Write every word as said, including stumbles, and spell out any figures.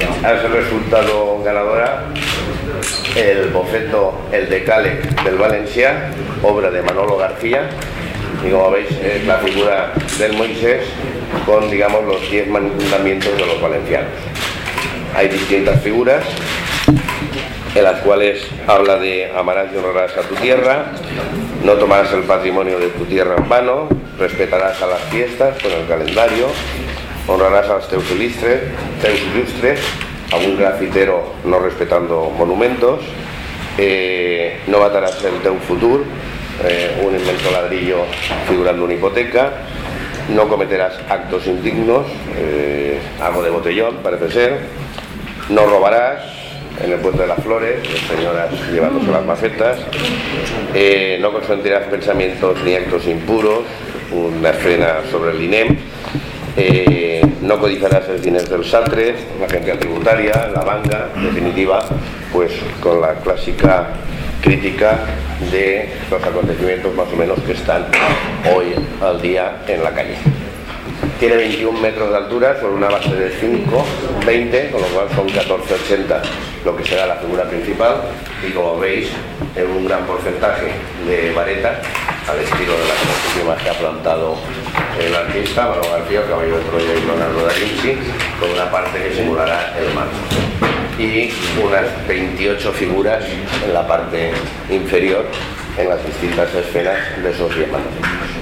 Ha resultado ganadora el boceto El Decàleg del Valencià, obra de Manolo García, y como veis es la figura del Moisés con, digamos, los diez mandamientos de los valencianos. Hay distintas figuras en las cuales habla de amarás y honrarás a tu tierra, no tomarás el patrimonio de tu tierra en vano, respetarás a las fiestas con el calendario, honrarás a los teus ilustres, teus ilustres, a un grafitero no respetando monumentos, eh, no matarás el teu futur, eh, un inmenso ladrillo figurando una hipoteca, no cometerás actos indignos, eh, algo de botellón parece ser, no robarás, en el Puente de las Flores, las señoras llevándose las macetas, eh, no consentirás pensamientos ni actos impuros, una escena sobre el INEM, eh, no codiciarás el dinero del Saltres, la agencia tributaria, la banca, en definitiva, pues con la clásica crítica de los acontecimientos más o menos que están hoy al día en la calle. Tiene veintiún metros de altura sobre una base de cinco, veinte, con lo cual son catorce ochenta lo que será la figura principal, y como veis en un gran porcentaje de varetas al estilo de las últimas que ha plantado el artista Manolo García, caballo de Troya y Leonardo da Vinci, con una parte que simulará el mar, y unas veintiocho figuras en la parte inferior en las distintas esferas de esos diez mandamientos.